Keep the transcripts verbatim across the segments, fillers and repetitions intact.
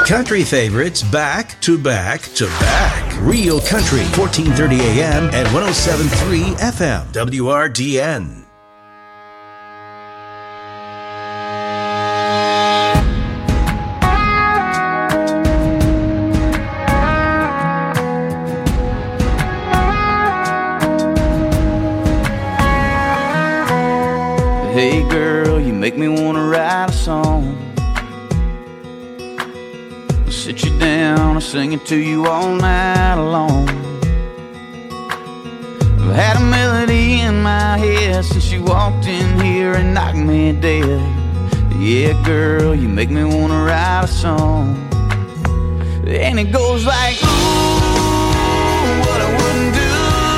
Country favorites back to back to back. Real Country, fourteen thirty A M and one oh seven point three F M, W R D N. Hey girl, you make me wanna write a song. I'll sit you down and sing it to you all night long. I've had a melody in my head since you walked in here and knocked me dead. Yeah girl, you make me wanna write a song. And it goes like, ooh, what I wouldn't do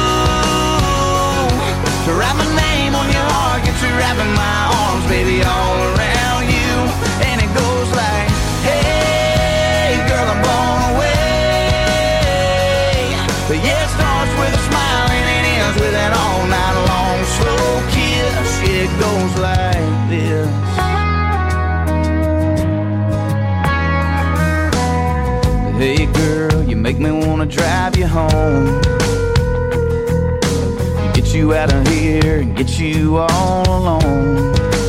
to write my name on your heart, get you wrapping my arms, baby, all around you. And it goes like, hey, girl, I'm blown away. But yeah, it starts with a smile and it ends with an all night long slow kiss. It goes like this. Hey, girl, you make me wanna drive you home. Get you out of here and get you all alone.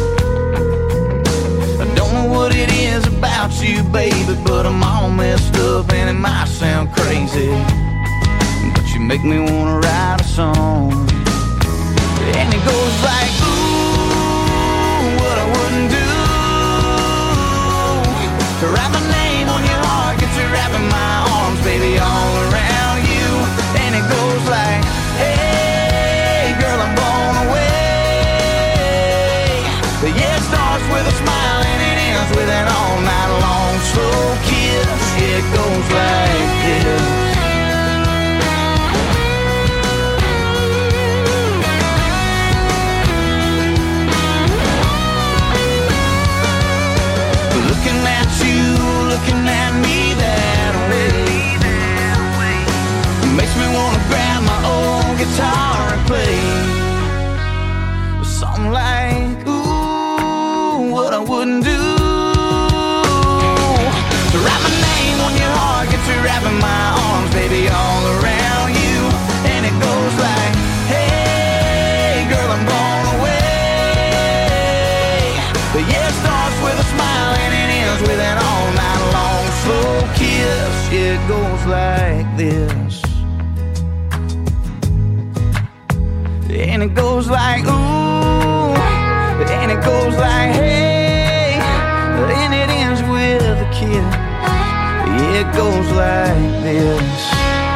I don't know what it is about you, baby, but I'm all messed up and it might sound crazy, but you make me wanna write a song. And it goes like, ooh, what I wouldn't do to write my name on your heart, get you wrapping my arms, baby, all around you. And it goes like, hey, girl, I'm blown away. But yeah, it starts with a smile and it ends with an all night long slow kiss. Yeah, it goes like this. Looking at you, looking at me that way, makes me wanna grab my old guitar and play something like, ooh, what I wouldn't do to write my name on your heart, get you wrapping my arms, baby, all around you. And it goes like, hey, girl, I'm blown away. But yeah, it starts with a smile and it ends with an all night long slow kiss. It goes like this. And it goes like, ooh, and it goes like, hey, and it ends with a kiss. It goes like this.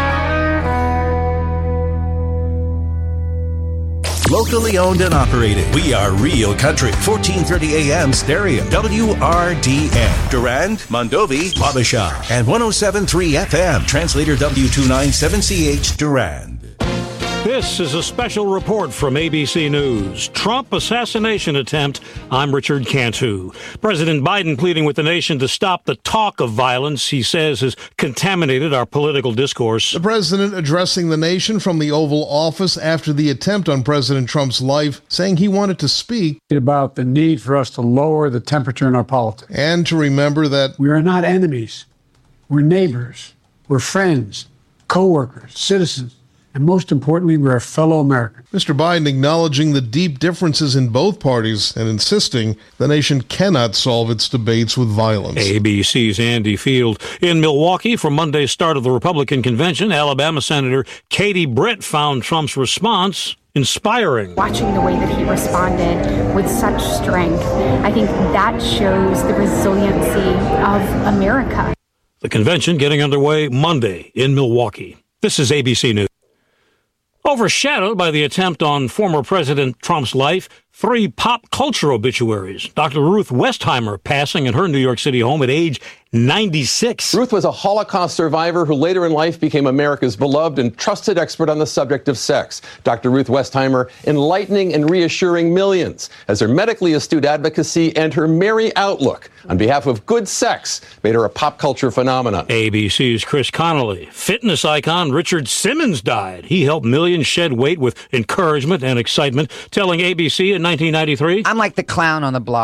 Locally owned and operated. We are Real Country, fourteen thirty A M stereo, W R D N. Durand, Mondovi, Wabasha, and one oh seven point three F M. Translator W two ninety-seven C H, Durand. This is a special report from A B C News. Trump assassination attempt. I'm Richard Cantu. President Biden pleading with the nation to stop the talk of violence he says has contaminated our political discourse. The president addressing the nation from the Oval Office after the attempt on President Trump's life, saying he wanted to speak about the need for us to lower the temperature in our politics. And to remember that we are not enemies. We're neighbors. We're friends, co-workers, citizens. And most importantly, we're a fellow American. Mister Biden acknowledging the deep differences in both parties and insisting the nation cannot solve its debates with violence. A B C's Andy Field. In Milwaukee, for Monday's start of the Republican convention, Alabama Senator Katie Britt found Trump's response inspiring. Watching the way that he responded with such strength, I think that shows the resiliency of America. The convention getting underway Monday in Milwaukee. This is A B C News. Overshadowed by the attempt on former President Trump's life, three pop culture obituaries. Doctor Ruth Westheimer passing at her New York City home at age ninety-six. Ruth was a Holocaust survivor who later in life became America's beloved and trusted expert on the subject of sex. Doctor Ruth Westheimer enlightening and reassuring millions as her medically astute advocacy and her merry outlook on behalf of good sex made her a pop culture phenomenon. A B C's Chris Connolly. Fitness icon Richard Simmons died. He helped millions shed weight with encouragement and excitement, telling A B C in nineteen ninety-three, I'm like the clown on the block.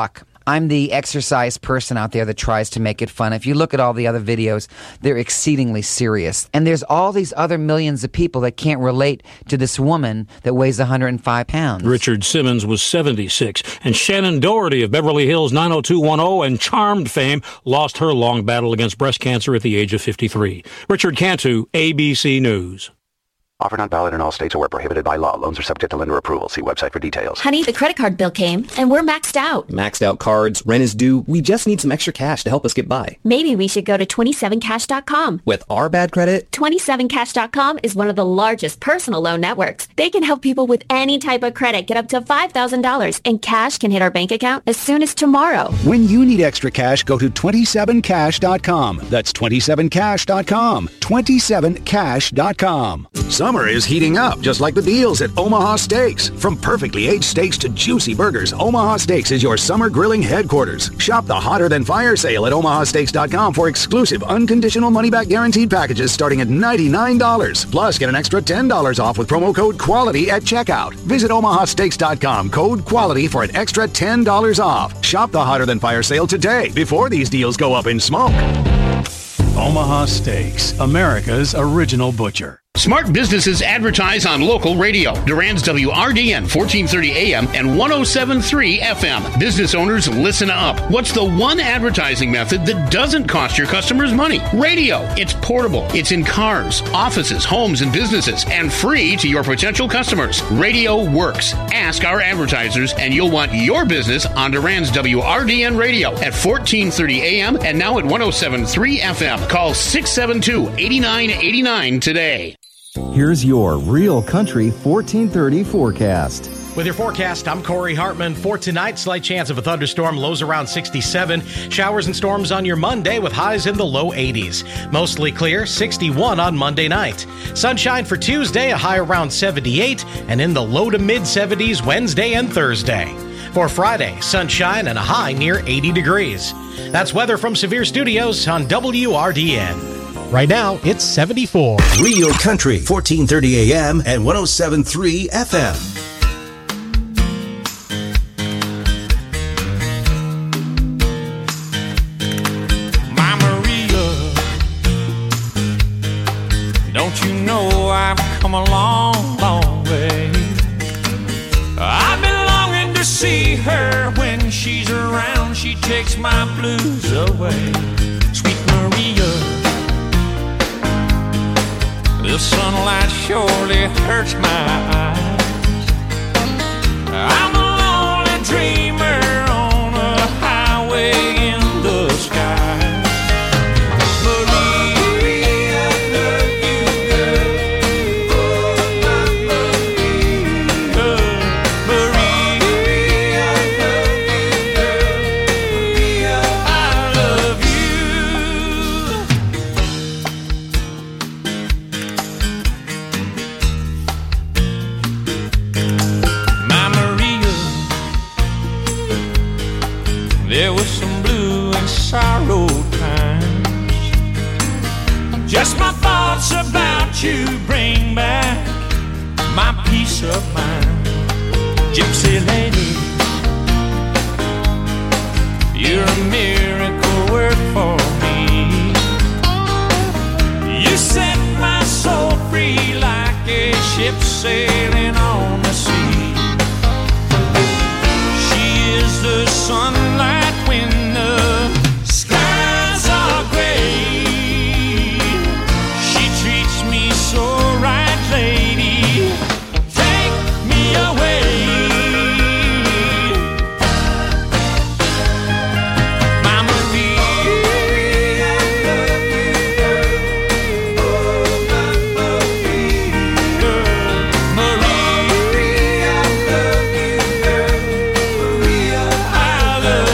I'm the exercise person out there that tries to make it fun. If you look at all the other videos, they're exceedingly serious. And there's all these other millions of people that can't relate to this woman that weighs one hundred five pounds. Richard Simmons was seventy-six, and Shannon Doherty of Beverly Hills nine oh two one oh and Charmed fame lost her long battle against breast cancer at the age of fifty-three. Richard Cantu, A B C News. Offer not valid in all states or where prohibited by law. Loans are subject to lender approval. See website for details. Honey, the credit card bill came, and we're maxed out. Maxed out cards, rent is due. We just need some extra cash to help us get by. Maybe we should go to twenty-seven cash dot com. With our bad credit? twenty-seven cash dot com is one of the largest personal loan networks. They can help people with any type of credit get up to five thousand dollars, and cash can hit our bank account as soon as tomorrow. When you need extra cash, go to twenty-seven cash dot com. That's twenty-seven cash dot com. twenty-seven cash dot com. Summer is heating up, just like the deals at Omaha Steaks. From perfectly aged steaks to juicy burgers, Omaha Steaks is your summer grilling headquarters. Shop the Hotter Than Fire sale at omaha steaks dot com for exclusive unconditional money-back guaranteed packages starting at ninety-nine dollars. Plus, get an extra ten dollars off with promo code QUALITY at checkout. Visit omaha steaks dot com, code QUALITY for an extra ten dollars off. Shop the Hotter Than Fire sale today before these deals go up in smoke. Omaha Steaks, America's original butcher. Smart businesses advertise on local radio. Durand's W R D N fourteen thirty A M and one oh seven point three F M. Business owners, listen up. What's the one advertising method that doesn't cost your customers money? Radio. It's portable. It's in cars, offices, homes, and businesses, and free to your potential customers. Radio works. Ask our advertisers, and you'll want your business on Durand's W R D N radio at fourteen thirty A M and now at one oh seven point three F M. Call six seven two, eight nine eight nine today. Here's your Real Country fourteen thirty forecast. With your forecast, I'm Corey Hartman. For tonight, slight chance of a thunderstorm, lows around sixty-seven. Showers and storms on your Monday with highs in the low eighties. Mostly clear, sixty-one on Monday night. Sunshine for Tuesday, a high around seventy-eight, and in the low to mid seventies Wednesday and Thursday. For Friday, sunshine and a high near eighty degrees. That's weather from Severe Studios on W R D N. Right now, it's seventy-four. Real Country, fourteen thirty A M and one oh seven point three F M. My Maria, don't you know I've come a long, long way? I've been longing to see her. When she's around, she takes my blues away. Sweet Maria, the sunlight surely hurts my eyes. I'm a lonely dreamer on a highway in the sky. Maria, I love you, girl. Maria, I love you, girl. Maria, I love you. There was some blue and sorrow times. Just my thoughts about you bring back my peace of mind. Gypsy lady, you're a miracle work for me. You set my soul free like a ship sailing on the sea. She is the sunlight when the skies are gray. She treats me so right, lady. Take me away. My Maria, I love you, girl. Oh, my Maria, Maria, I love you, girl. Maria, I love you.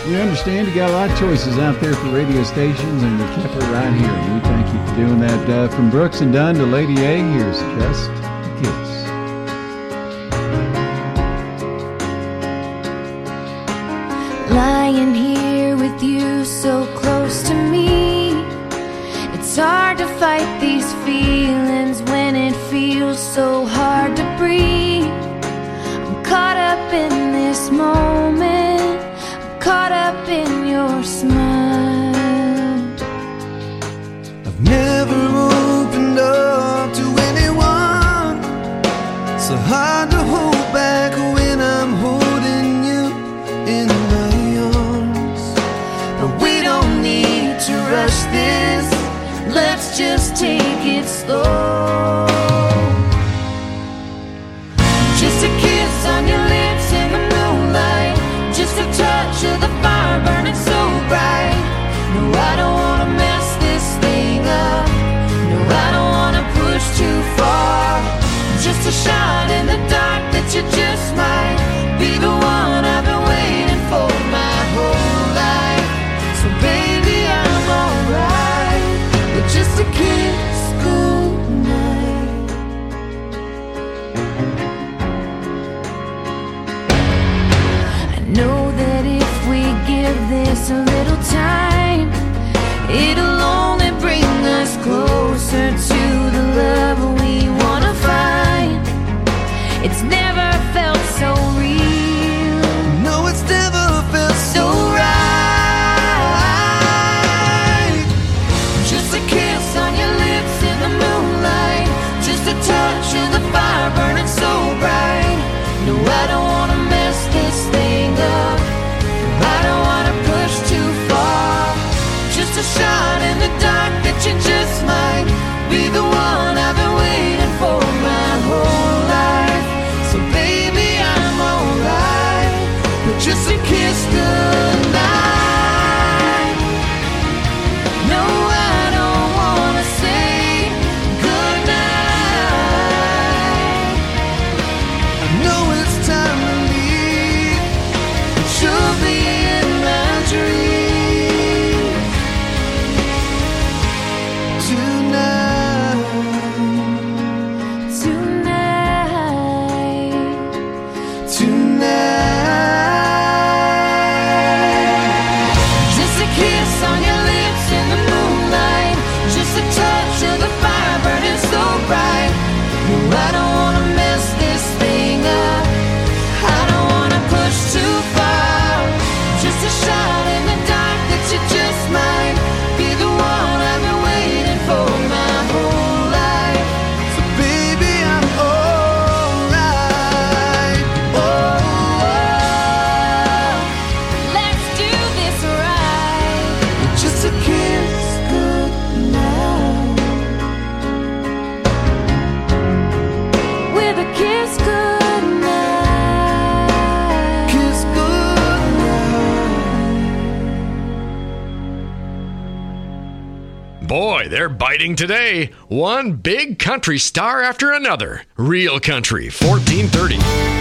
We understand you got a lot of choices out there for radio stations, and we kept it right here. And we thank you for doing that. Uh, from Brooks and Dunn to Lady A, here's Just a Kiss. Lying here with you so close to me, it's hard to fight these feelings when it feels so hard to breathe. I'm caught up in this moment, I'm caught up in your smile. I've never opened up to anyone, so hard to hold back when I'm holding you in my arms. But we don't need to rush this, let's just take it slow. Just a kiss on your lips in the moonlight, just a touch of the fire burning so bright. No, I don't wanna mess this thing up, no, I don't wanna push too far. Just a shot in the dark that you just might be the one I've been waiting for my whole life. So baby, I'm alright with just a kiss goodnight. I know that if we give this a little time, it'll only bring us closer to the love we wanna find. It's never felt so real. No, it's never felt so right. Just a kiss on your lips in the moonlight, just a touch of the fire burning so bright. No, I don't wanna mess this thing up, I don't wanna push too far. Just a shot in the dark that you just might be the one I've been waiting for my whole life. So baby, I'm alright with just a kiss goodnight. No, I don't wanna say goodnight. I know it's time to leave, but you'll be in my dreams tonight. Tonight. Tonight. Just a kiss on your lips in the moonlight, just a touch of the fire burning so bright. No, I don't wanna mess this thing up, I don't wanna push too far. Just a shot in the dark that you just might be the one I've been waiting for my whole life. So baby, I'm alright. Oh, oh, let's do this right. With just a kiss goodnight. With a kiss goodnight. Kiss goodnight. Boy, they're biting today. One big country star after another. Real Country, fourteen thirty.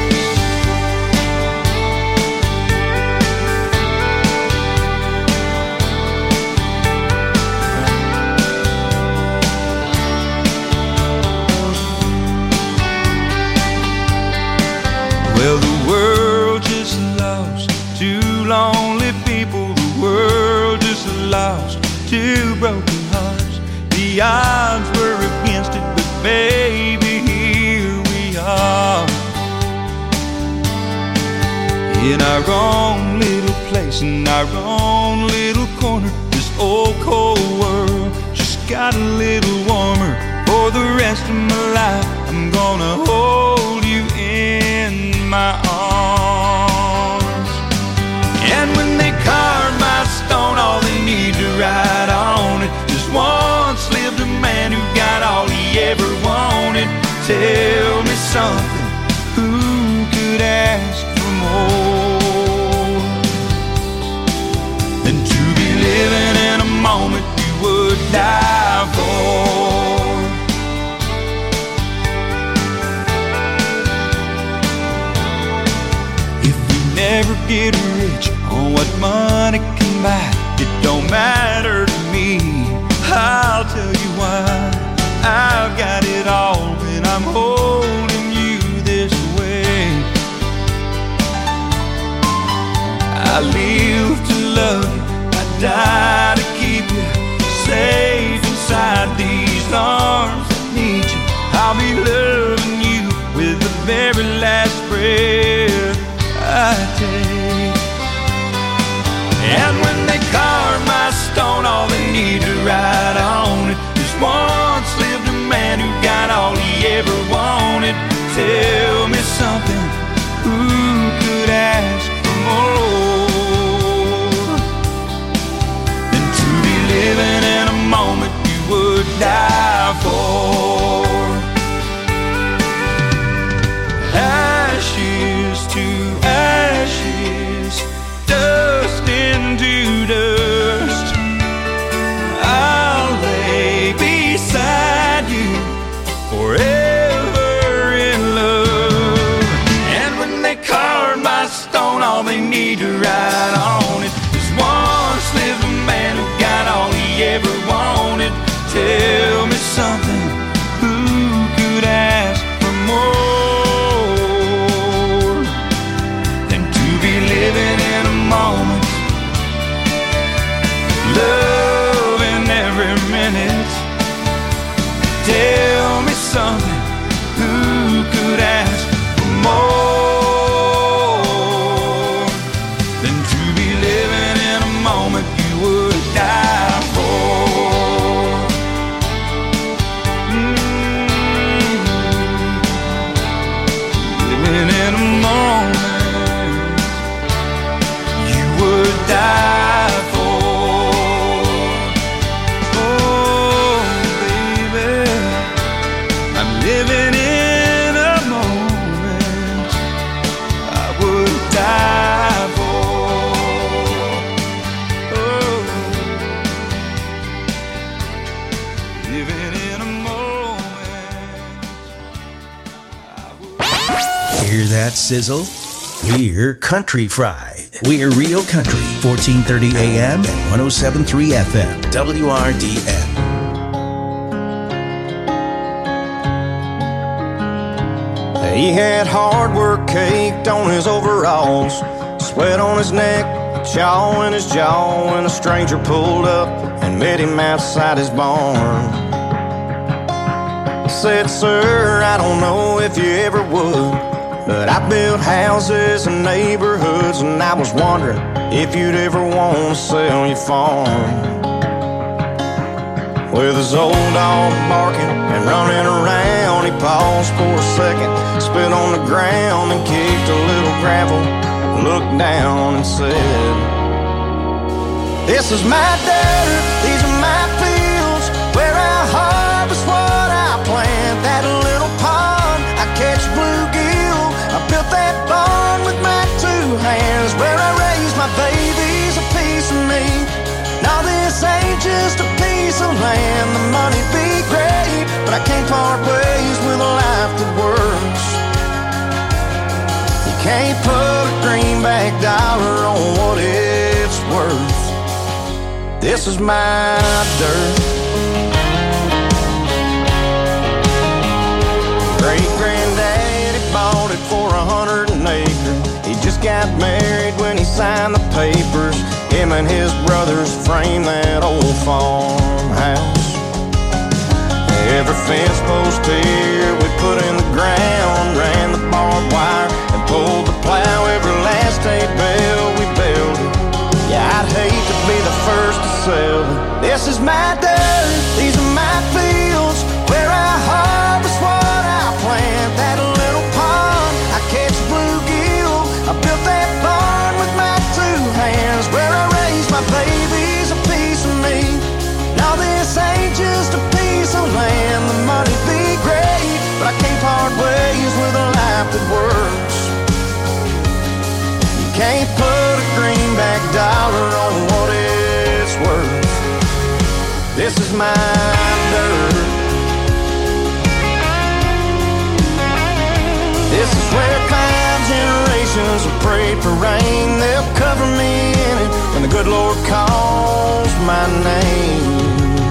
Well, the world just lost two lonely people. The world just lost two broken hearts. The odds were against it, but baby, here we are. In our own little place, in our own little corner, this old cold world just got a little warmer. For the rest of my life, I'm gonna hold you in my arms. And when they carve my stone, all they need to write on it, just once lived a man who got all he ever wanted. Tell me something, who could ask for more than to be living in a moment you would die for? Never get rich Oh, what money can buy, it don't matter to me. I'll tell you why. I've got it all when I'm holding you this way. I live to love you, I die to keep you safe inside these arms that need you. I'll be loving you with the very last breath I take. And when they carve my stone, all they need to write on it is once lived a man who got all he ever wanted. Tell me something, who could ask for more than to be living in a moment you would die for? Ashes to ashes, dust into dust, I'll lay beside you forever in love. And when they carve my stone, all they need to write on it is once lived a man who got all he ever wanted. Tell me something, who could ask for more than to be living in a moment, loving every minute? Tell me something, who could ask for more than to be living in a moment you would die for? Mm-hmm. Living in a moment you would die for. Oh, baby, I'm living in a moment I would die for. Oh, living in a moment. Hear that sizzle? We're Country Fried. We're Real Country, fourteen thirty A M and one oh seven point three F M, W R D N. He had hard work caked on his overalls, sweat on his neck, chaw in his jaw, when a stranger pulled up and met him outside his barn. Said, sir, I don't know if you ever would, but I built houses and neighborhoods, and I was wondering if you'd ever want to sell your farm. With his old dog barking and running around, he paused for a second, spit on the ground and kicked a little gravel, looked down and said, this is my dirt, these are my fields, where I harvest what I plant. That little pond, I catch bluegill, I built that barn with my two hands, where I raise my babies, a piece of me. Now this ain't just a piece of land, the money be great, but I can't part ways with a life that works. You can't put a greenback dollar on what it's worth. This is my dirt. Great-granddaddy bought it for a hundred an acre. He just got married when he signed the papers. Him and his brothers framed that old farmhouse. Every fence post here we put in the ground, ran the barbed wire and pulled the plow. Every last hay bale we built. Yeah, I'd hate to be the first to sell it. This is my dirt, these are my fields, where I harvest what I plant. That little pond, I catch bluegill, I built that barn with my two hands, where I raise my babies, a piece of me. Now this ain't just a piece of land, the money be great, but I can't part ways with a life that works. You can't put a greenback dollar on what it's worth. This is my dirt. This is where five generations have prayed for rain. They'll cut cover me in it when the good Lord calls my name.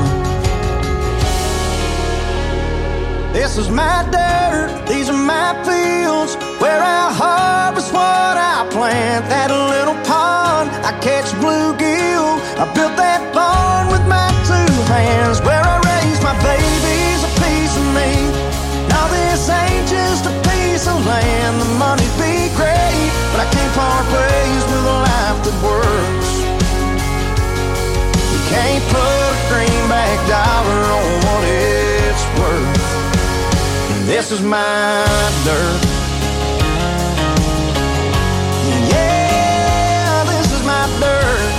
This is my dirt, these are my fields, where I harvest what I plant. That little pond, I catch bluegill. I built that barn with my two hands, where I raise my babies, a piece of me. Now this ain't just a piece of land. The money'd be great, but I can't part ways with a life that works. You can't put a greenback dollar on what it's worth. This is my dirt. Yeah, this is my dirt.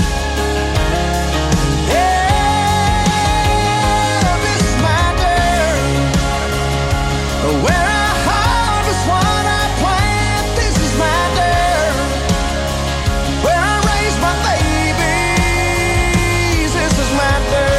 Yeah, this is my dirt. Where I harvest what I plant. This is my dirt. Where I raise my babies. This is my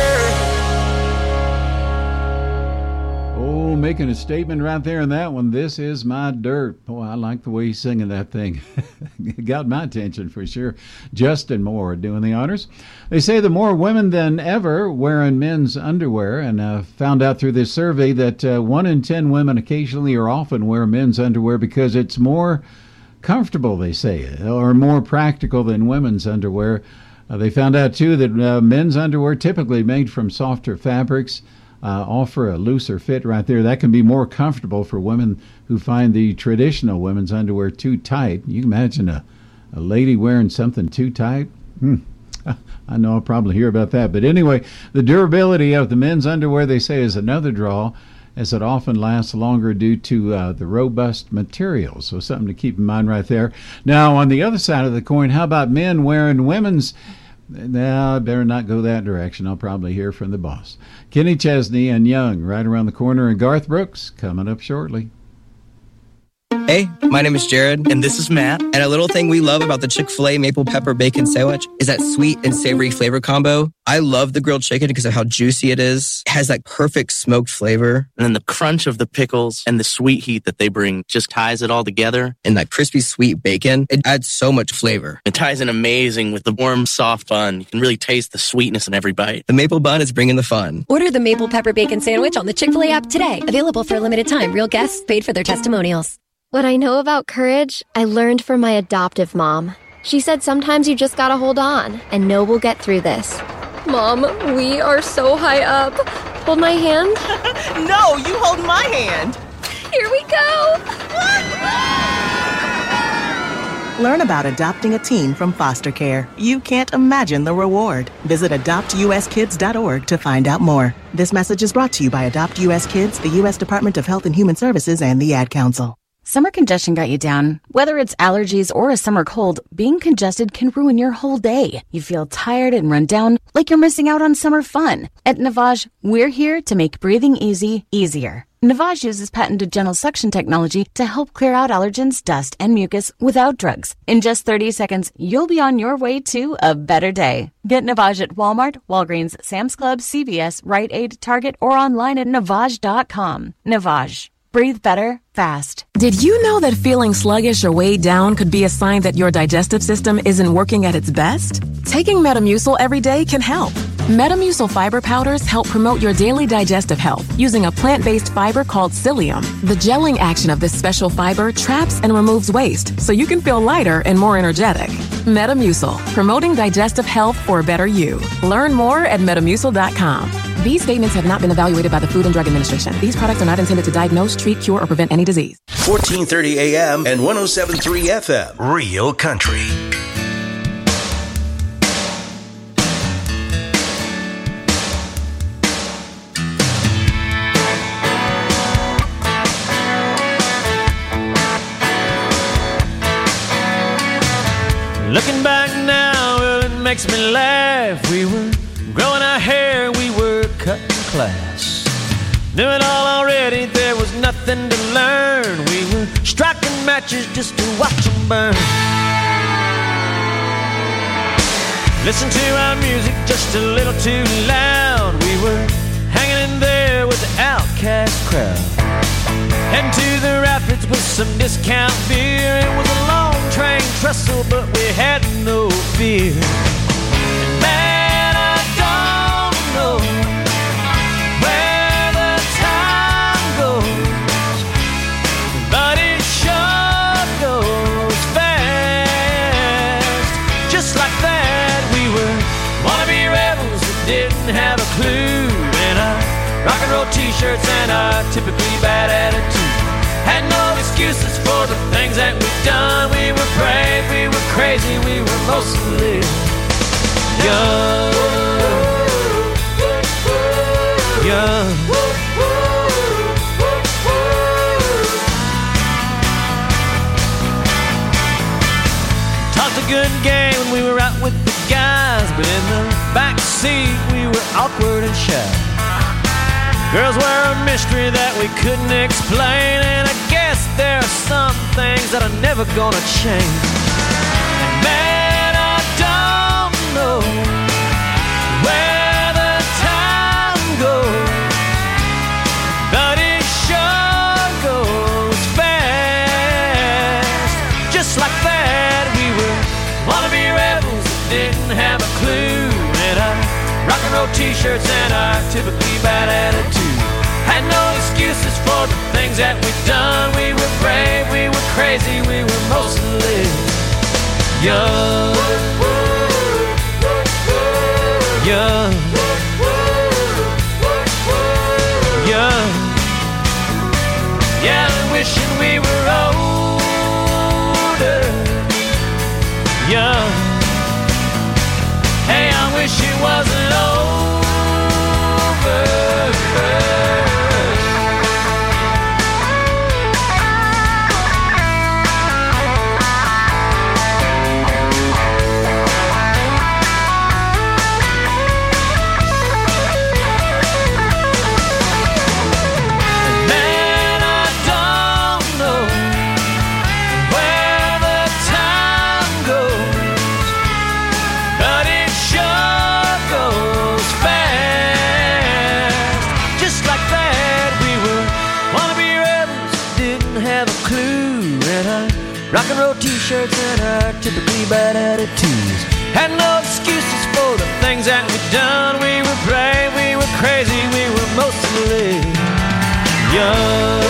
dirt. Oh, making a statement right there in that one. This is my dirt. Boy, I like the way he's singing that thing. It got my attention for sure. Justin Moore doing the honors. They say the more women than ever wearing men's underwear, and uh, found out through this survey that uh, one in ten women occasionally or often wear men's underwear because it's more comfortable, they say, or more practical than women's underwear. Uh, they found out, too, that uh, men's underwear, typically made from softer fabrics, Uh, offer a looser fit right there. That can be more comfortable for women who find the traditional women's underwear too tight. You can imagine a, a lady wearing something too tight? Hmm. I know I'll probably hear about that. But anyway, the durability of the men's underwear, they say, is another draw, as it often lasts longer due to uh, the robust materials. So something to keep in mind right there. Now, on the other side of the coin, how about men wearing women's? No, I better not go that direction. I'll probably hear from the boss. Kenny Chesney and Young right around the corner, and Garth Brooks coming up shortly. Hey, my name is Jared. And this is Matt. And a little thing we love about the Chick-fil-A Maple Pepper Bacon Sandwich is that sweet and savory flavor combo. I love the grilled chicken because of how juicy it is. It has that perfect smoked flavor. And then the crunch of the pickles and the sweet heat that they bring just ties it all together. And that crispy sweet bacon, it adds so much flavor. It ties in amazing with the warm, soft bun. You can really taste the sweetness in every bite. The maple bun is bringing the fun. Order the Maple Pepper Bacon Sandwich on the Chick-fil-A app today. Available for a limited time. Real guests paid for their testimonials. What I know about courage, I learned from my adoptive mom. She said sometimes you just gotta hold on and know we'll get through this. Mom, we are so high up. Hold my hand. No, you hold my hand. Here we go. Learn about adopting a teen from foster care. You can't imagine the reward. Visit adopt u s kids dot org to find out more. This message is brought to you by Adopt U S Kids, the U S Department of Health and Human Services, and the Ad Council. Summer congestion got you down. Whether it's allergies or a summer cold, being congested can ruin your whole day. You feel tired and run down, like you're missing out on summer fun. At Navage, we're here to make breathing easy, easier. Navage uses patented gentle suction technology to help clear out allergens, dust, and mucus without drugs. In just thirty seconds, you'll be on your way to a better day. Get Navage at Walmart, Walgreens, Sam's Club, C V S, Rite Aid, Target, or online at navage dot com. Navage. Breathe better, fast. Did you know that feeling sluggish or weighed down could be a sign that your digestive system isn't working at its best? Taking Metamucil every day can help. Metamucil fiber powders help promote your daily digestive health using a plant-based fiber called psyllium. The gelling action of this special fiber traps and removes waste so you can feel lighter and more energetic. Metamucil, promoting digestive health for a better you. Learn more at metamucil dot com. These statements have not been evaluated by the Food and Drug Administration. These products are not intended to diagnose, treat, cure, or prevent any disease. fourteen thirty A M and one oh seven point three F M. Real Country. Looking back now, well, it makes me laugh. We were growing our hair, we were cutting class. Knew it all already, there was nothing to learn. We were striking matches just to watch them burn. Listen to our music just a little too loud. We were hanging in there with the outcast crowd. Heading to the rapids with some discount beer. It was a long train trestle, but we had t-shirts and our typically bad attitude. Had no excuses for the things that we've done. We were brave, we were crazy, we were mostly young. Young. Talked a good game when we were out with the guys, but in the back seat we were awkward and shy. Girls were a mystery that we couldn't explain, and I guess there are some things that are never gonna change. And man, I don't know where the time goes, but it sure goes fast. Just like that, we were wannabe rebels that didn't have a clue, and our rock and roll t-shirts and our typically bad attitude. Had no excuses for the things that we've done. We were brave, we were crazy, we were mostly young. Young. Young. Yeah, wishing we were older. Young. Hey, I wish it wasn't over. Rock and roll t-shirts and our typically bad attitudes. Had no excuses for the things that we've done. We were brave, we were crazy, we were mostly young.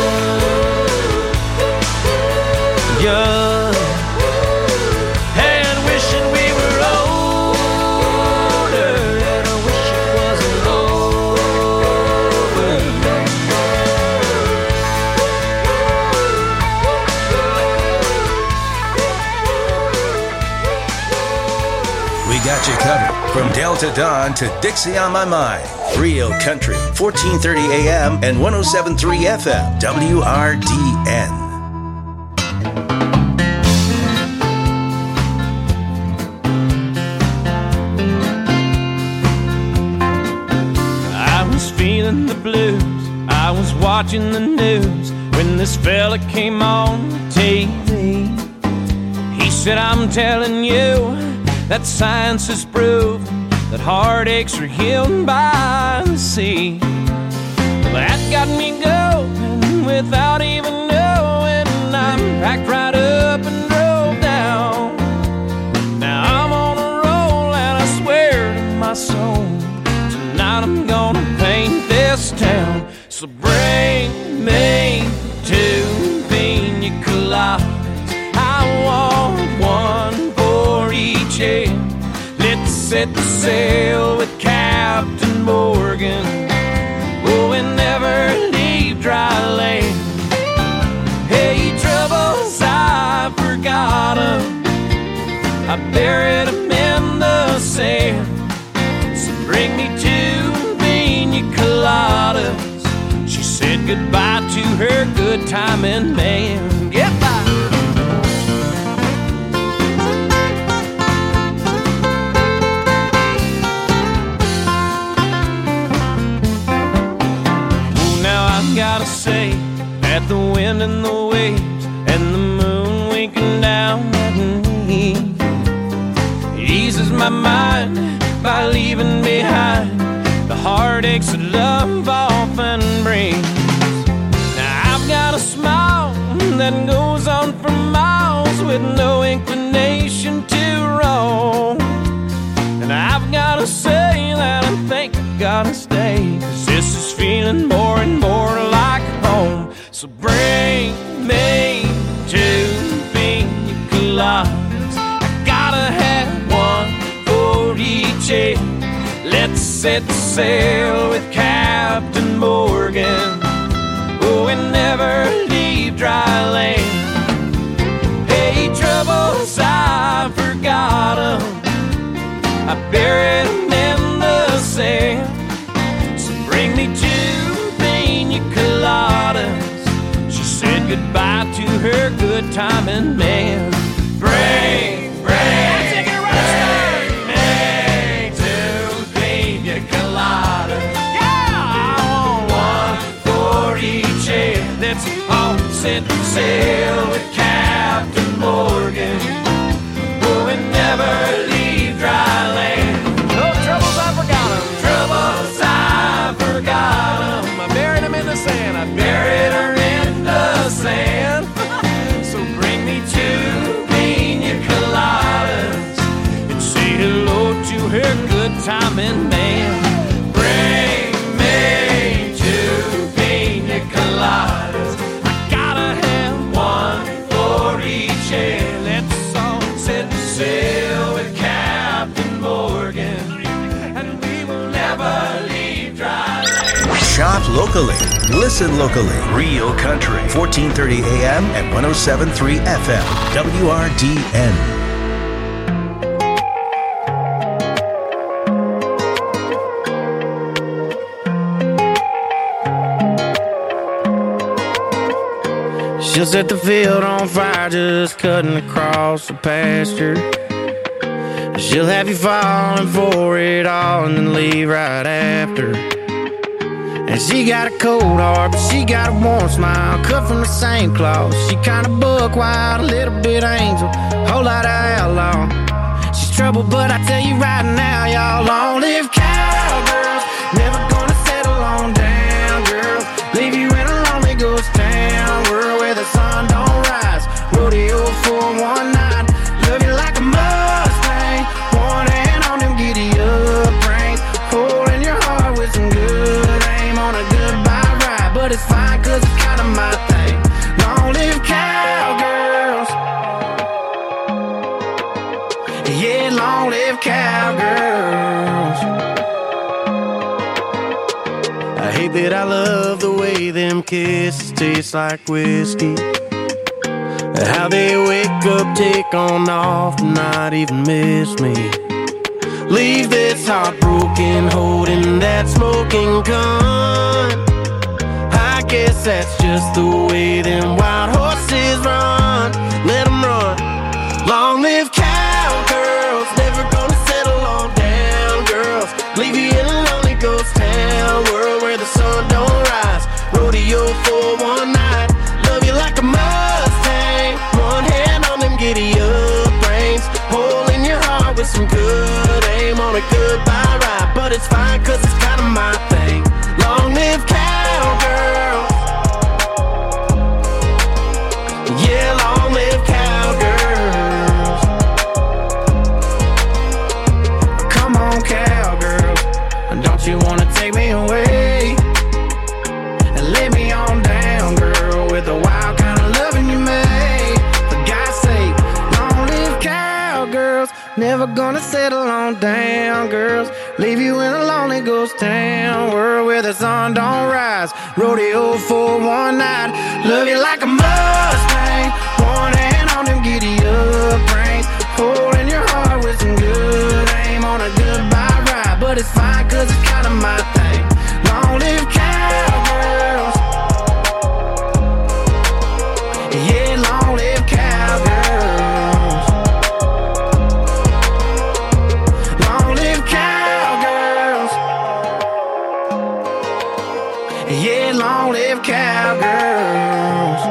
Young. Hey, and wishing we were older, and I wish it wasn't over. We got you covered from Delta Dawn to Dixie on My Mind. Real Country, fourteen thirty A M and one oh seven point three F M, W R D N. I was feeling the blues, I was watching the news when this fella came on T V. He said, I'm telling you that science has proven that heartaches are healed by the sea. Well, that got me going without even knowing. I packed right up and drove down. Now I'm on a roll and I swear to my soul, tonight I'm gonna paint this town. So bring me two pina coladas. I want one for each head. Let's set the sail with Captain Morgan. Oh, and never leave dry land. Hey, troubles, I forgot 'em. I buried 'em in the sand. So bring me two pina coladas. She said goodbye to her good timing man. Goodbye. Gotta say that the wind and the waves and the moon winking down at me eases my mind by leaving behind the heartaches that love often brings. Now I've got a smile that goes on for miles with no inclination to roam, and I've gotta say that I think I gotta stay, 'cause this is feeling more and more like home. So bring me two pina coladas. I gotta have one for each head. Let's set sail with Captain Morgan. Oh, and never leave dry land. Hey, troubles, I forgot 'em. I buried 'em in the sand. So bring me two pina coladas. She said goodbye to her good timing man. Bring, bring, take it right, bring two pina coladas. Yeah, I want one for each head. Let's all set sail with Captain Morgan. Oh, and never leave dry land. No troubles, I forgot 'em. Troubles, I forgot 'em. I buried 'em in the sand. I buried her in the sand. So bring me two pina coladas and say hello to her good timing man. Bring me two pina coladas. I gotta have one for each head. Let's all set sail with Captain Morgan, and we will never leave dry land. Shop locally. Listen locally. Real Country. fourteen thirty A M and one oh seven point three F M. W R D N. She'll set the field on fire just cutting across the pasture. She'll have you falling for it all and then leave right after. And she got a cold heart, but she got a warm smile, cut from the same cloth. She kinda buck wild, a little bit angel, whole lot of outlaw. She's trouble, but I tell you right now, y'all, long live cowgirls. Never gonna settle on down, girls. Leave you in a lonely ghost town, world where the sun don't rise. Rodeo for one night, love you like a Mustang. One hand on them giddy up reins, holding your heart with some good aim on a goodbye ride. But it's fine, cause it's kinda my thing. Long live cowgirls. Yeah, long live cowgirls. I hate that I love the way them kisses taste like whiskey. How they wake up, take on off, not even miss me. Leave this heart broken, holding that smoking gun. I guess that's just the way them wild horses run. Let them run. Long live cowgirls, never gonna settle on down, girls. Leave you in a lonely ghost town, world where the sun don't rise. Rodeo for one night, love you like a Mustang. One hand on them giddy up reins, holding your heart with some good aim on a goodbye ride. But it's fine, cause it's kinda my thing. Long live cowgirls. Yeah, long live cowgirls. Come on, cowgirls, don't you wanna take me away and lay me on down, girl, with the wild kind of loving you made. For God's sake, long live cowgirls. Never gonna settle on down, girls. Leave you in a lonely ghost town, world where the sun don't rise. Rodeo for one night, love you like a Mustang. One hand on them giddy up reins, holding your heart with some good aim on a goodbye ride. But it's fine, cause it's kinda my thing. Long live cowgirls. Yeah, long live cowgirls. Long live cowgirls. Yeah, long live cowgirls.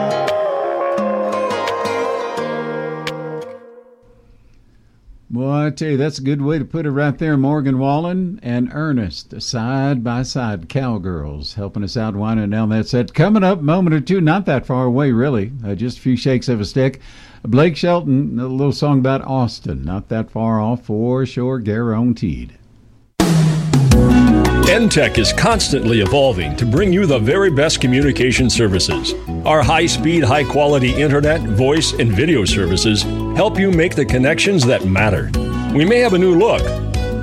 Well, I tell you, that's a good way to put it right there. Morgan Wallen and Ernest, side by side, cowgirls, helping us out, winding down that set. Coming up, moment or two, not that far away, really, uh, just a few shakes of a stick. Blake Shelton, a little song about Austin, not that far off, for sure, guaranteed. N Tech is constantly evolving to bring you the very best communication services. Our high-speed, high-quality internet, voice, and video services help you make the connections that matter. We may have a new look,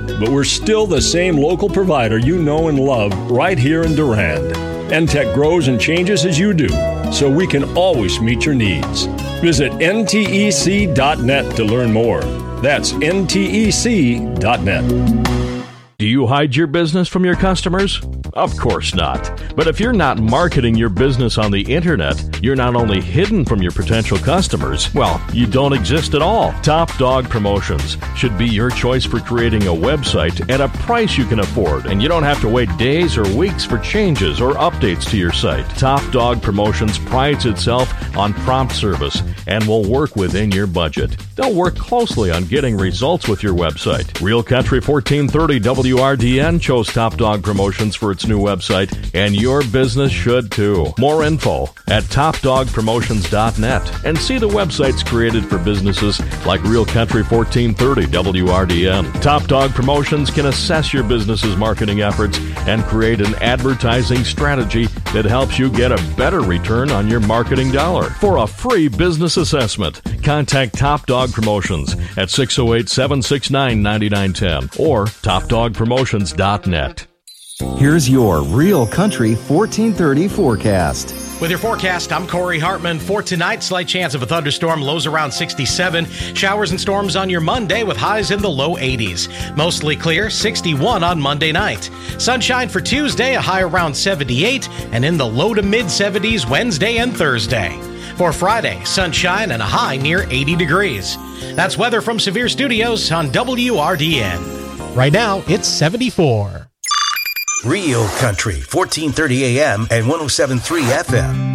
but we're still the same local provider you know and love right here in Durand. N Tech grows and changes as you do, so we can always meet your needs. Visit N T E C dot net to learn more. That's N T E C dot net. Do you hide your business from your customers? Of course not. But if you're not marketing your business on the internet, you're not only hidden from your potential customers, well, you don't exist at all. Top Dog Promotions should be your choice for creating a website at a price you can afford, and you don't have to wait days or weeks for changes or updates to your site. Top Dog Promotions prides itself on prompt service and will work within your budget. They'll work closely on getting results with your website. Real Country fourteen thirty W R D N chose Top Dog Promotions for its new website, and your business should too. More info at top dog promotions dot net, and see the websites created for businesses like Real Country fourteen thirty W R D N. Top Dog Promotions can assess your business's marketing efforts and create an advertising strategy that helps you get a better return on your marketing dollar. For a free business assessment, contact Top Dog Promotions at six oh eight, seven six nine, nine nine one zero or top dog promotions dot net. Here's your Real Country fourteen thirty forecast. With your forecast, I'm Corey Hartman. For tonight, slight chance of a thunderstorm, lows around sixty-seven. Showers and storms on your Monday with highs in the low eighties. Mostly clear, sixty-one on Monday night. Sunshine for Tuesday, a high around seventy-eight, and in the low to mid seventies Wednesday and Thursday. For Friday, sunshine and a high near eighty degrees. That's weather from Severe Studios on W R D N. Right now, it's seventy-four. Real Country, fourteen thirty A M and one oh seven point three F M.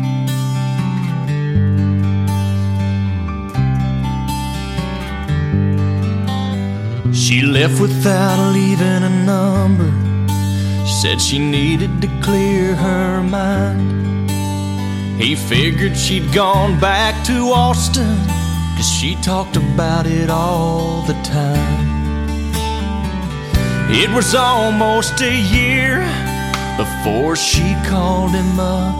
She left without leaving a number. Said she needed to clear her mind. He figured she'd gone back to Austin, 'cause she talked about it all the time. It was almost a year before she called him up.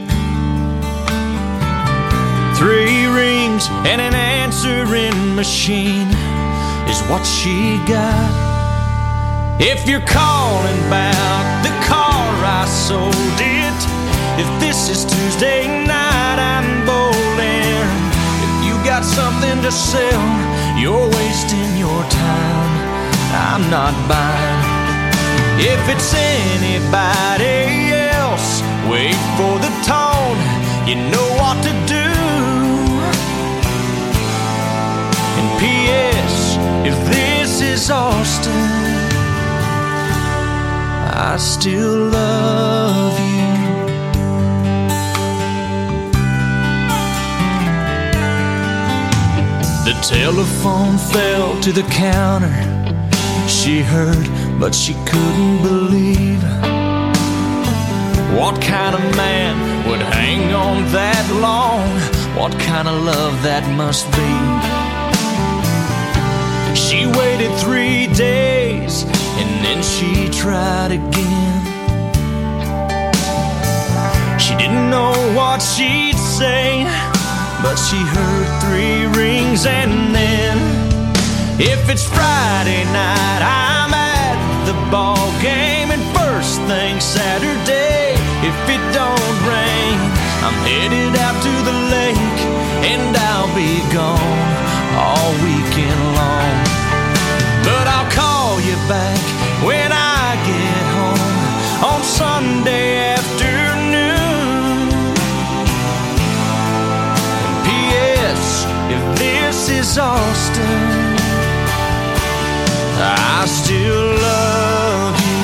Three rings and an answering machine is what she got. If you're calling about the car I sold it, if this is Tuesday night I'm bowling, if you got something to sell, you're wasting your time, I'm not buying. If it's anybody else, wait for the tone, you know what to do. And P S if this is Austin, I still love you. The telephone fell to the counter. She heard, but she couldn't believe. What kind of man would hang on that long? What kind of love that must be? She waited three days and then she tried again. She didn't know what she'd say, but she heard three rings and then, if it's Friday night, I'm at the ball game, and first thing Saturday, if it don't rain, I'm headed out to the lake, and I'll be gone all weekend long. But I'll call you back when I get home on Sunday afternoon. And P S if this is Austin, I still love you.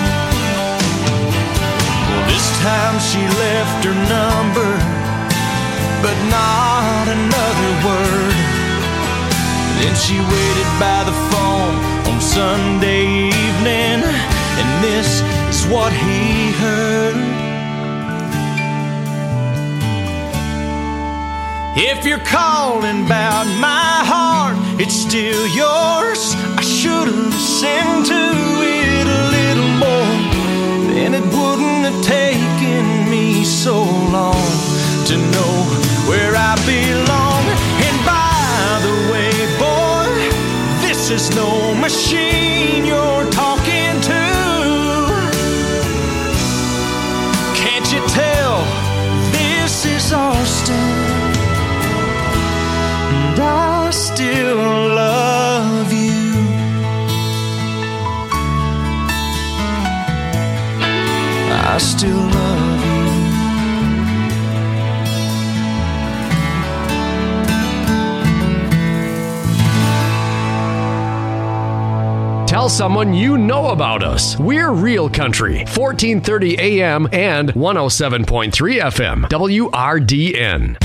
Well, this time she left her number, but not another word. Then she waited by the phone on Sunday evening, and this is what he heard. If you're calling about my heart, it's still yours. I should have listened to it a little more, then it wouldn't have taken me so long to know where I belong. And by the way, boy, this is no machine. You're still love you. Tell someone you know about us. We're Real Country, fourteen thirty A M and one oh seven point three F M, W R D N.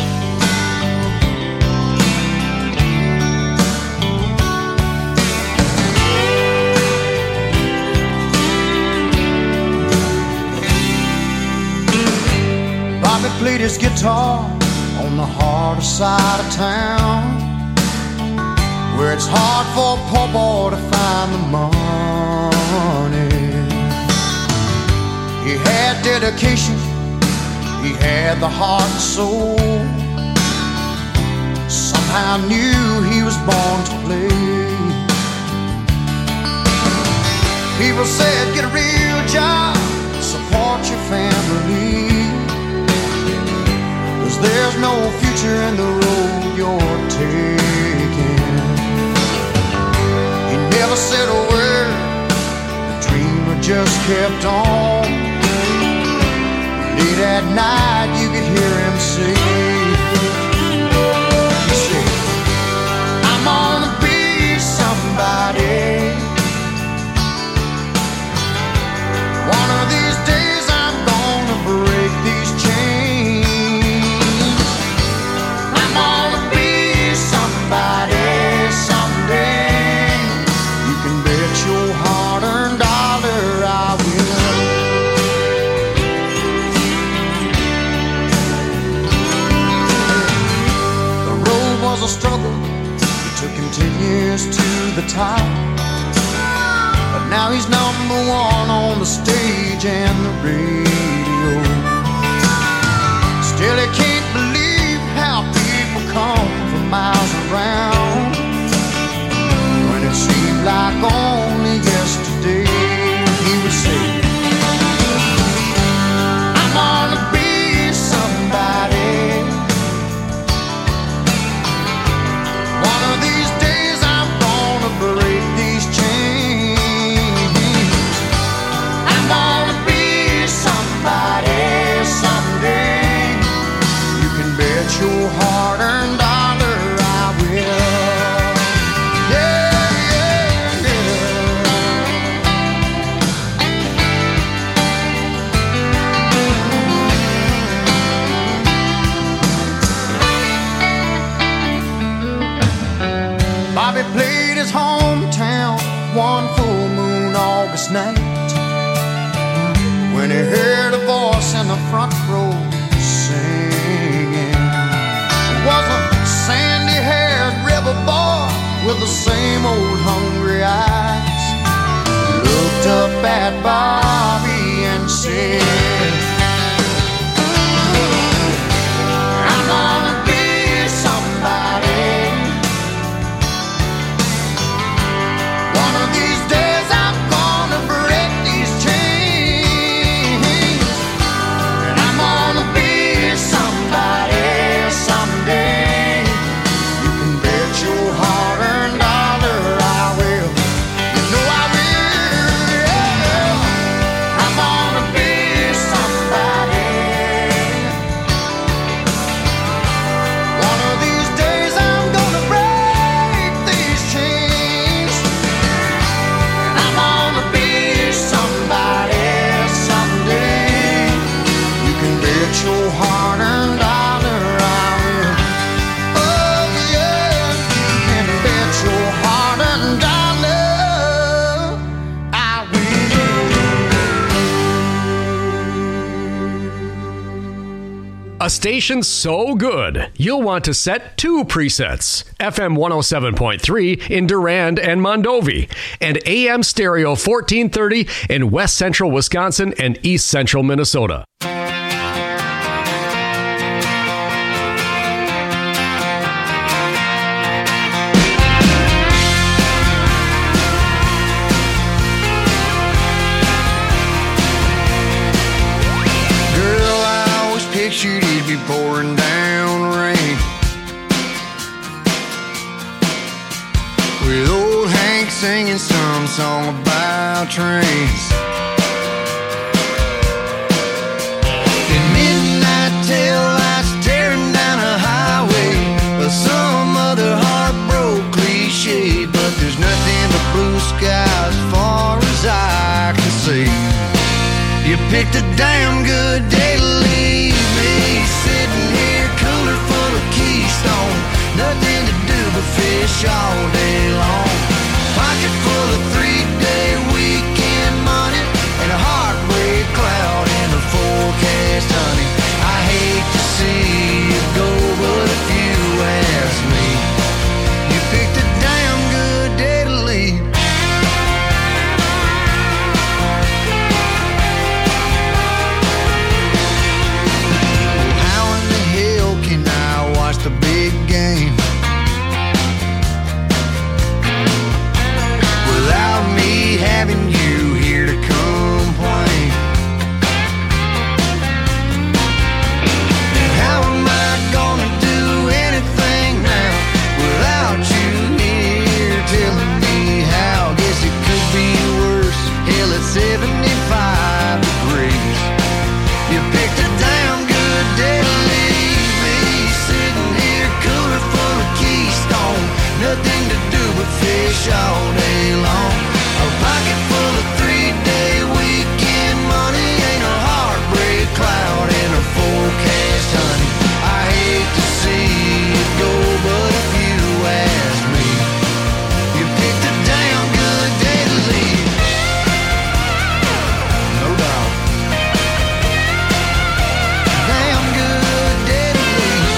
Bobby played his guitar on the harder side of town, where it's hard for a poor boy to find the money. He had dedication, he had the heart and soul. Somehow knew he was born to play. People said, get a real job, support your family, 'cause there's no future in the road you're taking. He never said a word, the dreamer just kept on. Late at night you could hear him say, he said, I'm gonna be somebody. One of these days I'm gonna break these chains. I'm gonna be somebody someday. You can bet your hard-earned dollar I will. The road was a struggle, it took him ten years to the top. But now he's number one on the stage and the radio. Still he can't believe how people come from miles around, when it seemed like only yesterday he would say, I'm gonna be somebody. One of these days I'm gonna break these chains. I'm gonna be somebody someday. You can bet your hard-earned dollar I will. Yeah, yeah, yeah. Bobby played his hometown one full moon August night, when he heard a voice in the front row singing. It was a sandy-haired rebel boy with the same old hungry eyes. He looked up at Bobby and said, I'm gonna be somebody. One of these days I'm gonna break these chains. And I'm gonna be somebody someday. You can bet your hard-earned dollar I will. You know I will, yeah. I'm gonna be somebody. One of these days I'm gonna break these chains. And I'm gonna be somebody someday. You can bet your hard-earned dollar I will. Oh yeah, you can bet your hard-earned dollar I will. A station so good, you'll want to set two presets. F M one oh seven point three in Durand and Mondovi, and A M stereo fourteen thirty in West Central Wisconsin and East Central Minnesota. Girl, I always pictured it'd be pouring down rain, with old Hank singing some song about trains. picked a damn good day to leave me. Sitting here, cooler full of Keystone, nothing to do but fish all day long. Pocket full of three-day weekend money and a heartbreak cloud in the forecast, honey. I hate to see you go, but if you ask me, you picked a damn good day to leave. How in the hell can I watch the big game without me having you here to complain? And how am I gonna do anything now without you here telling me how? Guess it could be worse. Hell, it's seventy-five degrees. You picked a damn good day to leave me. Sitting here, cooler full of Keystone, nothing to do but fish all day long. A pocket full of three-day weekend money ain't a heartbreak cloud in a forecast, honey. I hate to see it go, but if you ask me, you picked a damn good day to leave. No doubt. Damn good day to leave.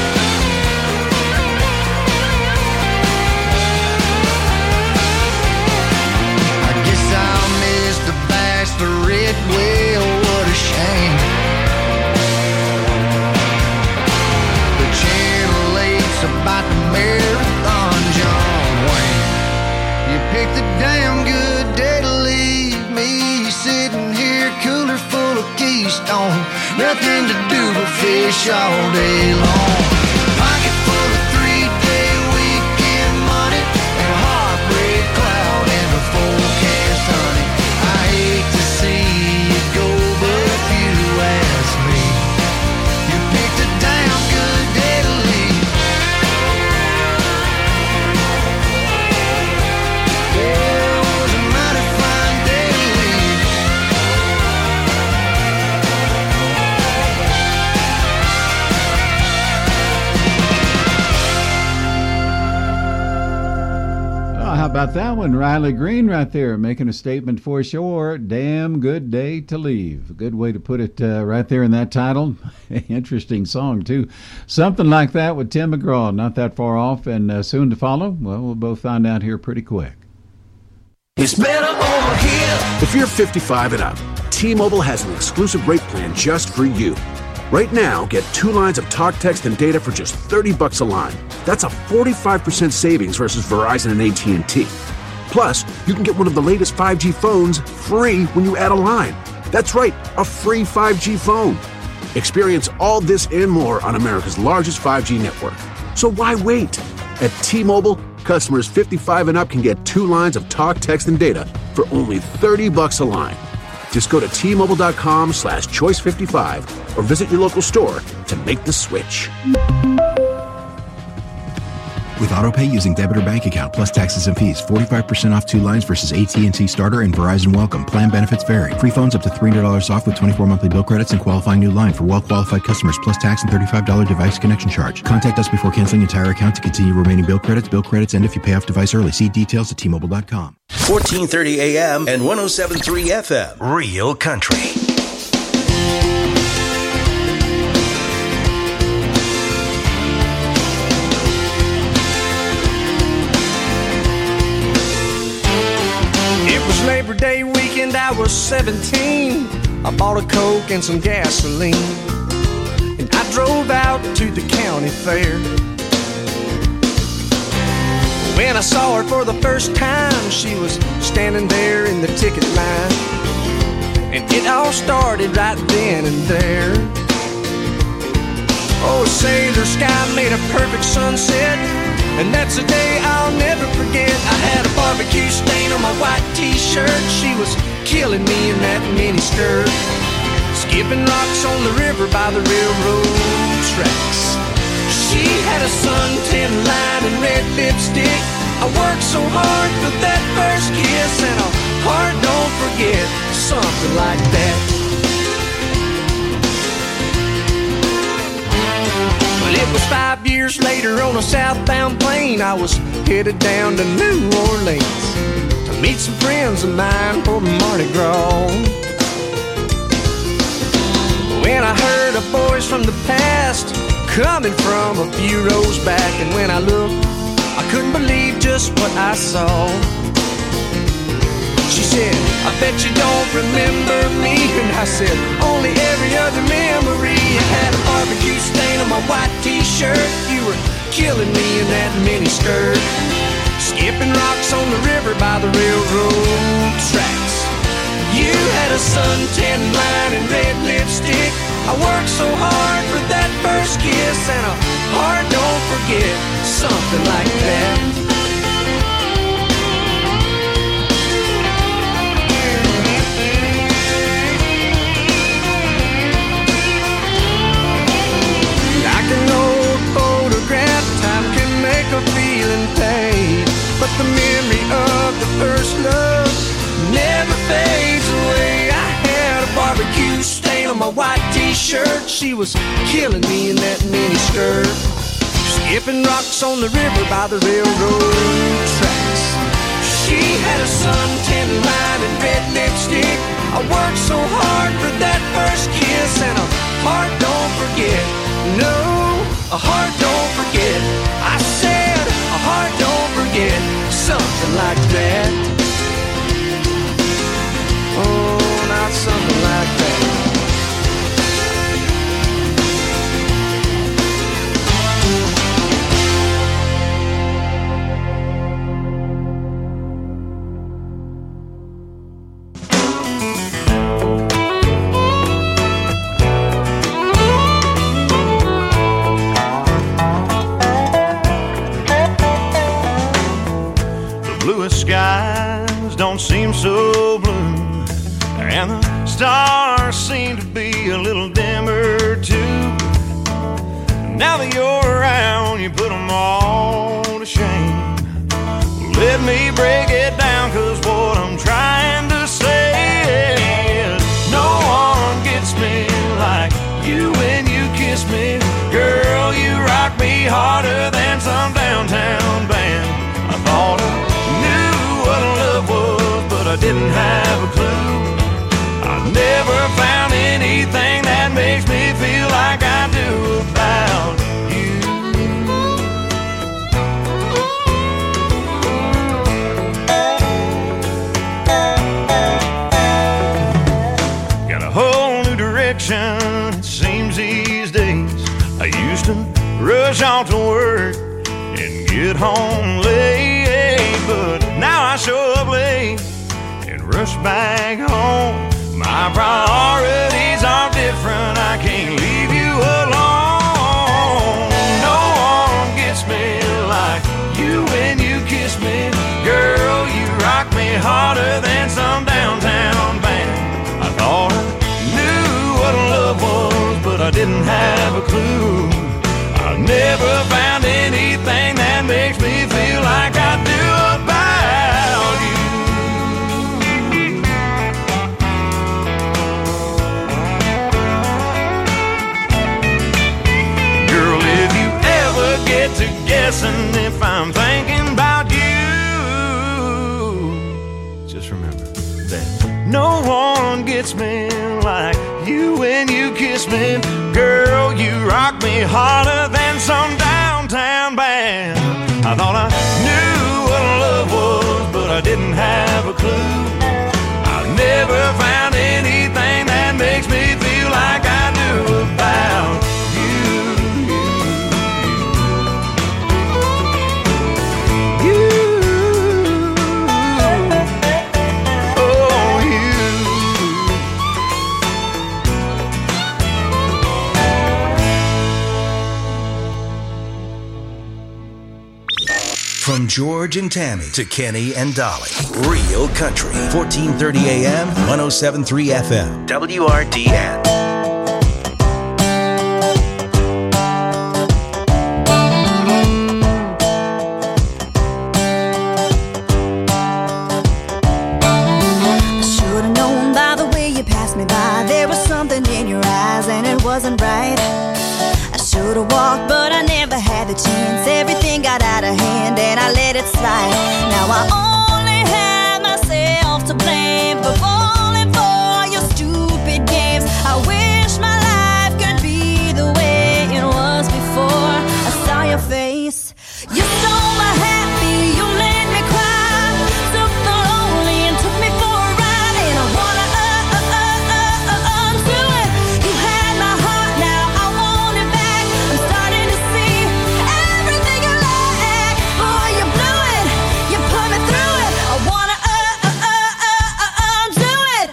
I guess I'll miss the bachelorette. Well, what a shame. The Channel eight's about the marathon, John Wayne. You picked a damn good day to leave me. Sitting here, cooler full of Keystone, nothing to do but fish all day long. Pocket full of three-day weekend money and a heartbreak cloud in the forecast, honey. I hate to see it go, but if you ask me, you picked a damn good day to leave. Yeah, it was a mighty fine day to leave. Oh, how about that one? Riley Green right there making a statement for sure. Damn good day to leave. A good way to put it uh, right there in that title. Interesting song, too. Something like that with Tim McGraw, not that far off, and uh, soon to follow. Well, we'll both find out here pretty quick. It's better over here. If you're fifty-five and up, T-Mobile has an exclusive rate plan just for you. Right now, get two lines of talk, text, and data for just thirty bucks a line. That's a forty-five percent savings versus Verizon and A T and T. Plus, you can get one of the latest five G phones free when you add a line. That's right, a free five G phone. Experience all this and more on America's largest five G network. So why wait? At T-Mobile, customers fifty-five and up can get two lines of talk, text, and data for only thirty bucks a line. Just go to T-Mobile.com slash choice 55 or visit your local store to make the switch. With AutoPay using debit or bank account plus taxes and fees, forty-five percent off two lines versus A T and T Starter and Verizon Welcome. Plan benefits vary. Free phones up to three hundred dollars off with twenty-four monthly bill credits and qualifying new line for well-qualified customers plus tax and thirty-five dollars device connection charge. Contact us before canceling entire account to continue remaining bill credits. Bill credits end if you pay off device early. See details at T Mobile dot com. fourteen thirty A M and one oh seven point three F M. Real Country. Labor Day weekend, I was seventeen. I bought a Coke and some gasoline, and I drove out to the county fair. When I saw her for the first time, she was standing there in the ticket line, and it all started right then and there. Oh, sailor sky made a perfect sunset, and that's a day I'll never forget. I had a barbecue stain on my white t-shirt. She was killing me in that mini skirt, skipping rocks on the river by the railroad tracks. She had a suntan line and red lipstick. I worked so hard for that first kiss, and a heart don't forget something like that. was five years later on a southbound plane. I was headed down to New Orleans to meet some friends of mine for Mardi Gras. When I heard a voice from the past coming from a few rows back, and when I looked, I couldn't believe just what I saw. She said, I bet you don't remember me. And I said, only every other memory. I had a barbecue stain on my white t-shirt. You were killing me in that mini skirt, skipping rocks on the river by the railroad tracks. You had a suntan line and red lipstick. I worked so hard for that first kiss, and a heart don't forget, something like that. Like an old photograph, time can make a feeling fade, but the memory of the first love never fades away. I had a barbecue stain on my white t-shirt. She was killing me in that mini skirt, skipping rocks on the river by the railroad tracks. She had a suntan line and red lipstick. I worked so hard for that first kiss, and a heart don't forget. No, a heart don't forget. I said a heart don't forget, something like that. Oh, not something like that. The bluest skies don't seem so blue, and the stars seem to be a little dimmer too. Now that you're around, you put them all to shame. Let me break it down, cause what I'm trying to say is no one gets me like you when you kiss me. Girl, you rock me harder than some downtown band. I thought I knew what love was, but I didn't have a clue. I never found anything that makes me feel like I do about you. Got a whole new direction, it seems these days. I used to rush off to work and get home late, but now I show up late and rush back home. My priorities are different, I can't leave you alone. No one gets me like you when you kiss me. Girl, you rock me harder than some downtown band. I thought I knew what love was, but I didn't have a clue. I never found anything that makes me feel like I do about you. Girl, if you ever get to guessing if I'm thinking about you, just remember that no one gets me like you when you kiss me. Girl, you rock me harder than some downtown band. I thought I knew what love was, but I didn't have a clue. I never found anything that makes me feel like I do about you. You, oh, you. From George and Tammy to Kenny and Dolly. Real Country. fourteen thirty A M, one oh seven point three F M. W R D N. Should've known by the way you passed me by, there was something in your eyes and it wasn't right. I should've could've walked, but I never had the chance. Everything got out of hand and I let it slide. Now I only have myself to blame for falling for your stupid games. I wish my life could be the way it was before I saw your face. You stole my happy, you made me cry, took the lonely and took me for a ride, and I wanna uh, uh, uh, uh, uh, undo it. You had my heart, now I want it back. I'm starting to see everything you lack. Boy, you blew it, you put me through it. I wanna uh, uh, uh, uh, uh, undo it.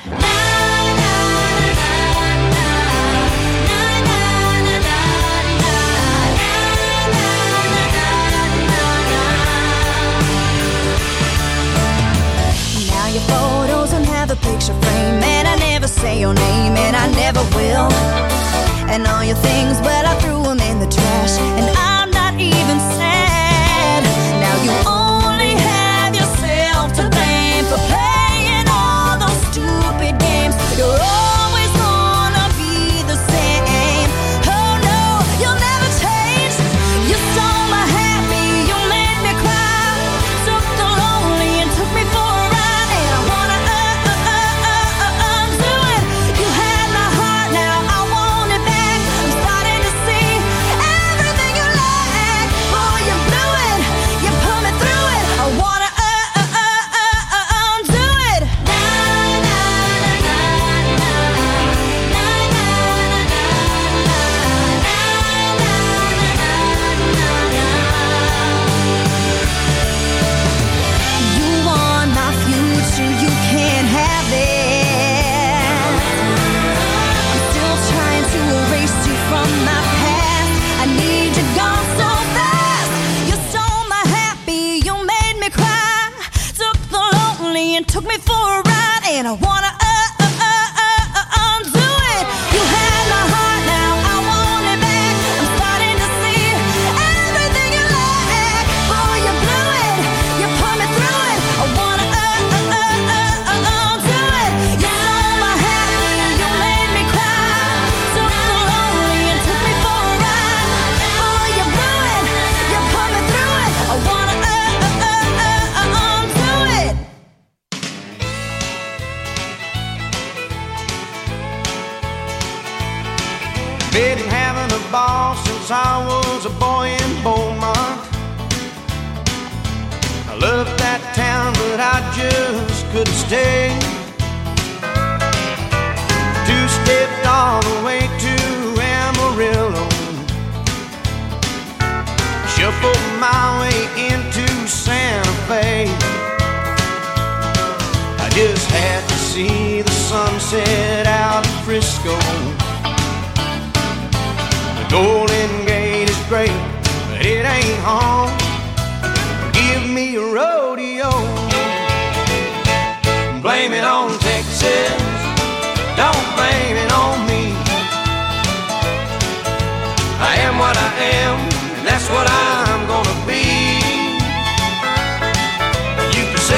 Now your photos don't have a picture frame, and I never say your name, and I never will. And all your things, well, I threw them in the trash, and I'm not even sad. Now you only have yourself to blame for playing all those stupid games. You're always gonna be the same. Oh no, you'll never change. You stole my happy, you made me cry, took the lonely and took me for a ride, and I wanna uh, uh, uh, uh, uh, undo it. You had my heart, now I want it back. I'm starting to see everything you lack. Boy, you blew it, you put me through it. I wanna uh, uh, uh, uh, uh, undo it. You want my future, you can't have it. I'm still trying to erase you from my past. I need you gone so fast. You stole my happy, you made me cry, took the lonely and took me for a ride, and I wanna uh, uh, uh, uh, uh, undo it. You had my heart, now I want it back. I'm starting to see everything you lack. Boy, you blew it, you put me through it. I wanna uh, uh, uh, uh, uh, undo it. You stole my happy, you made me cry, took the lonely and took me for a ride. Boy, you blew it, you put me through it. I wanna uh, uh, uh, uh, uh, undo it. Been having a ball since I was a boy in Beaumont. I loved that town, but I just couldn't stay. Two-stepped all the way to Amarillo, shuffled my way into Santa Fe. I just had to see the sunset out of Frisco. Golden Gate is great, but it ain't home. Give me a road